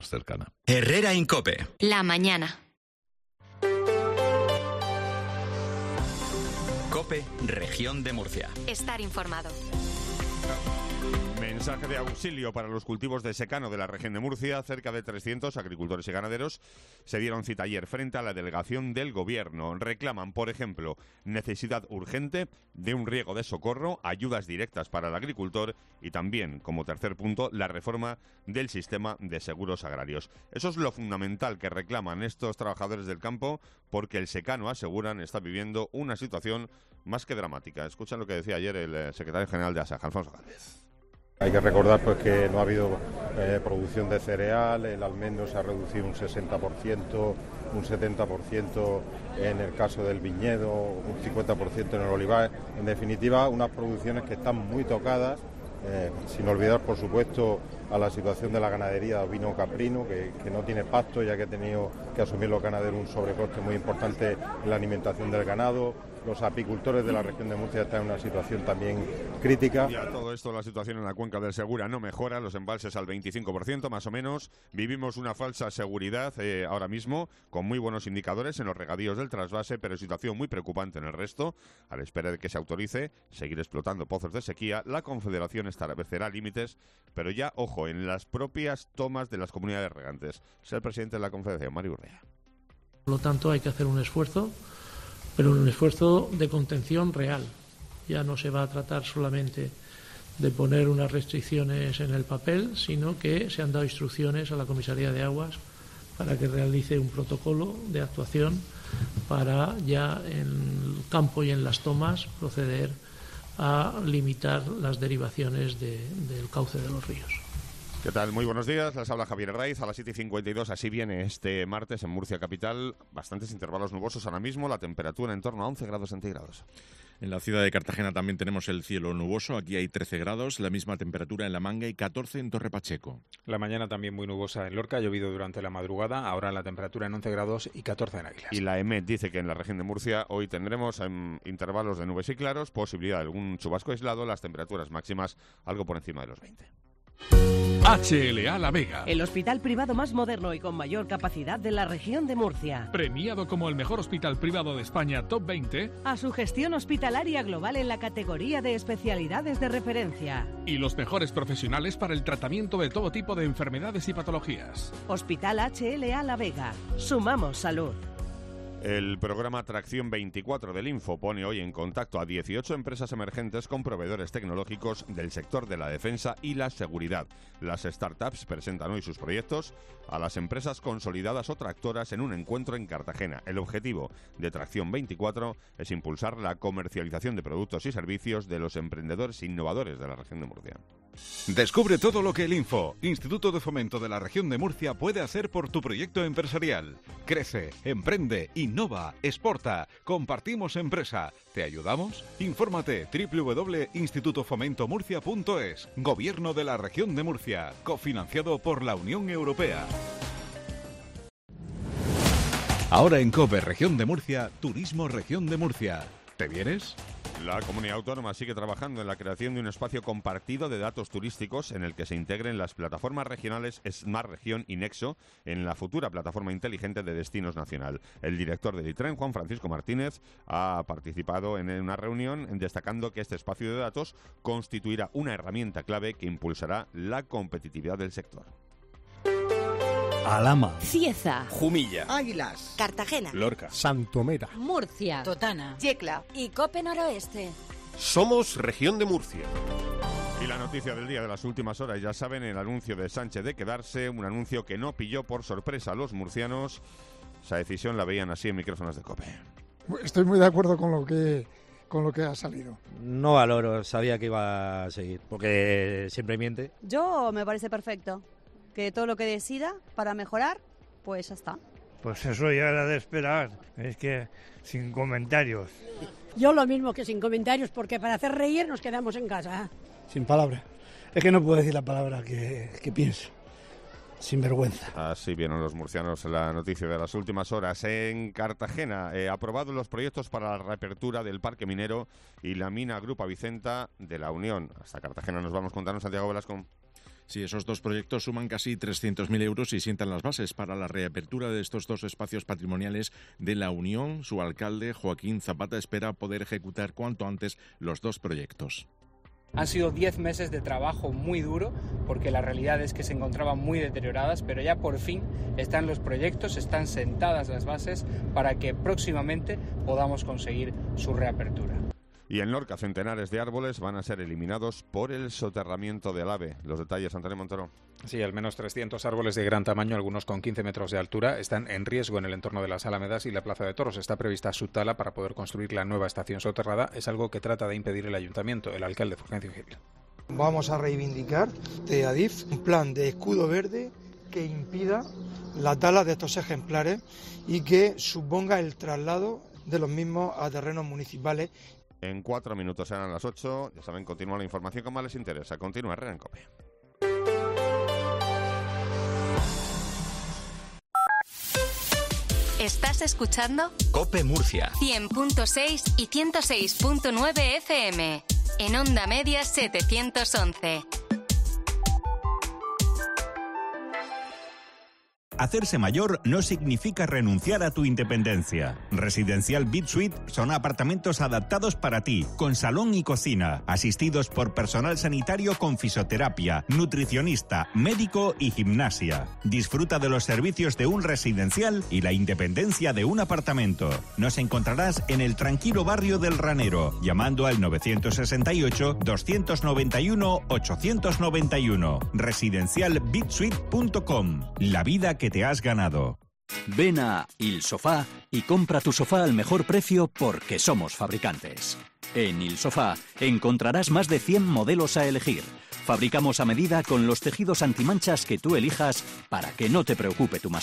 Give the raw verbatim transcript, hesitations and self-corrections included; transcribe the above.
cercana. Herrera Incope. La mañana. Cope, Región de Murcia. Estar informado. Mensaje de auxilio para los cultivos de secano de la región de Murcia. Cerca de trescientos agricultores y ganaderos se dieron cita ayer frente a la delegación del Gobierno. Reclaman, por ejemplo, necesidad urgente de un riego de socorro, ayudas directas para el agricultor y también, como tercer punto, la reforma del sistema de seguros agrarios. Eso es lo fundamental que reclaman estos trabajadores del campo, porque el secano, aseguran, está viviendo una situación más que dramática. Escuchan lo que decía ayer el secretario general de ASAJ, Alfonso Gálvez. Hay que recordar pues que no ha habido eh, producción de cereal, el almendro se ha reducido un sesenta por ciento, un setenta por ciento en el caso del viñedo, un cincuenta por ciento en el olivar. En definitiva, unas producciones que están muy tocadas, eh, sin olvidar, por supuesto, a la situación de la ganadería ovino caprino, que, que no tiene pasto, ya que ha tenido que asumir los ganaderos un sobrecoste muy importante en la alimentación del ganado. Los apicultores de la región de Murcia están en una situación también crítica. Y a todo esto, la situación en la cuenca del Segura no mejora, los embalses al veinticinco por ciento más o menos. Vivimos una falsa seguridad eh, ahora mismo, con muy buenos indicadores en los regadíos del trasvase, pero situación muy preocupante en el resto. A la espera de que se autorice seguir explotando pozos de sequía, la Confederación establecerá límites, pero ya, ojo, en las propias tomas de las comunidades regantes. Es el presidente de la Confederación, Mario Urrea. Por lo tanto, hay que hacer un esfuerzo, pero un esfuerzo de contención real. Ya no se va a tratar solamente de poner unas restricciones en el papel, sino que se han dado instrucciones a la Comisaría de Aguas para que realice un protocolo de actuación para ya en el campo y en las tomas proceder a limitar las derivaciones de, del cauce de los ríos. ¿Qué tal? Muy buenos días, les habla Javier Herraiz a las siete y cincuenta y dos, así viene este martes en Murcia capital, bastantes intervalos nubosos ahora mismo, la temperatura en torno a once grados centígrados. En la ciudad de Cartagena también tenemos el cielo nuboso, aquí hay trece grados, la misma temperatura en La Manga y catorce en Torre Pacheco. La mañana también muy nubosa en Lorca, ha llovido durante la madrugada, ahora la temperatura en once grados y catorce en Águilas. Y la EMET dice que en la región de Murcia hoy tendremos um, intervalos de nubes y claros, posibilidad de algún chubasco aislado, las temperaturas máximas algo por encima de los veinte. H L A La Vega. El hospital privado más moderno y con mayor capacidad de la región de Murcia. Premiado como el mejor hospital privado de España Top veinte. A su gestión hospitalaria global en la categoría de especialidades de referencia. Y los mejores profesionales para el tratamiento de todo tipo de enfermedades y patologías. Hospital H L A La Vega. Sumamos salud. El programa Tracción veinticuatro del Info pone hoy en contacto a dieciocho empresas emergentes con proveedores tecnológicos del sector de la defensa y la seguridad. Las startups presentan hoy sus proyectos a las empresas consolidadas o tractoras en un encuentro en Cartagena. El objetivo de Tracción veinticuatro es impulsar la comercialización de productos y servicios de los emprendedores innovadores de la región de Murcia. Descubre todo lo que el Info, Instituto de Fomento de la Región de Murcia, puede hacer por tu proyecto empresarial. Crece, emprende, innova, exporta, compartimos empresa. ¿Te ayudamos? Infórmate doble u doble u doble u punto instituto fomento murcia punto es. Gobierno de la Región de Murcia, cofinanciado por la Unión Europea. Ahora en COPE Región de Murcia, Turismo Región de Murcia. ¿Te vienes? La comunidad autónoma sigue trabajando en la creación de un espacio compartido de datos turísticos en el que se integren las plataformas regionales Smart Región y Nexo en la futura plataforma inteligente de destinos nacional. El director del ITREN, Juan Francisco Martínez, ha participado en una reunión destacando que este espacio de datos constituirá una herramienta clave que impulsará la competitividad del sector. Alhama, Cieza, Jumilla, Águilas, Cartagena, Lorca, Santomera, Murcia, Totana, Yecla y Cope Noroeste. Somos Región de Murcia. Y la noticia del día de las últimas horas, ya saben, el anuncio de Sánchez de quedarse, un anuncio que no pilló por sorpresa a los murcianos. Esa decisión la veían así en micrófonos de COPE. Estoy muy de acuerdo con lo que con lo que ha salido. No valoro, sabía que iba a seguir, porque siempre miente. Yo me parece perfecto. Que todo lo que decida para mejorar, pues ya está. Pues eso ya era de esperar, es que sin comentarios. Yo lo mismo que sin comentarios, porque para hacer reír nos quedamos en casa. Sin palabras. Es que no puedo decir la palabra que, que pienso. Sin vergüenza. Así vieron los murcianos la noticia de las últimas horas. En Cartagena, eh, aprobado los proyectos para la reapertura del parque minero y la mina Grupa Vicenta de la Unión. Hasta Cartagena nos vamos, contarnos Santiago Velasco. Sí, esos dos proyectos suman casi trescientos mil euros y sientan las bases para la reapertura de estos dos espacios patrimoniales de la Unión. Su alcalde, Joaquín Zapata, espera poder ejecutar cuanto antes los dos proyectos. Han sido diez meses de trabajo muy duro, porque la realidad es que se encontraban muy deterioradas, pero ya por fin están los proyectos, están sentadas las bases para que próximamente podamos conseguir su reapertura. Y en Lorca, centenares de árboles van a ser eliminados por el soterramiento del AVE. Los detalles, Antonio Montero. Sí, al menos trescientos árboles de gran tamaño, algunos con quince metros de altura, están en riesgo en el entorno de las Alamedas y la Plaza de Toros. Está prevista su tala para poder construir la nueva estación soterrada. Es algo que trata de impedir el ayuntamiento, el alcalde Fulgencio Gil. Vamos a reivindicar de Adif un plan de escudo verde que impida la tala de estos ejemplares y que suponga el traslado de los mismos a terrenos municipales. En cuatro minutos serán las ocho. Ya saben, continúa la información que más les interesa. Continúa Herrera en COPE. ¿Estás escuchando? COPE Murcia. cien punto seis y ciento seis punto nueve F M. En Onda Media setecientos once. Hacerse mayor no significa renunciar a tu independencia. Residencial BitSuite son apartamentos adaptados para ti, con salón y cocina, asistidos por personal sanitario con fisioterapia, nutricionista, médico y gimnasia. Disfruta de los servicios de un residencial y la independencia de un apartamento. Nos encontrarás en el tranquilo barrio del Ranero, llamando al nueve seis ocho, dos nueve uno, ocho nueve uno. residencial bit suite punto com. La vida que te has ganado. Ven a Il Sofá y compra tu sofá al mejor precio porque somos fabricantes. En Il Sofá encontrarás más de cien modelos a elegir. Fabricamos a medida con los tejidos antimanchas que tú elijas para que no te preocupe tu mascota.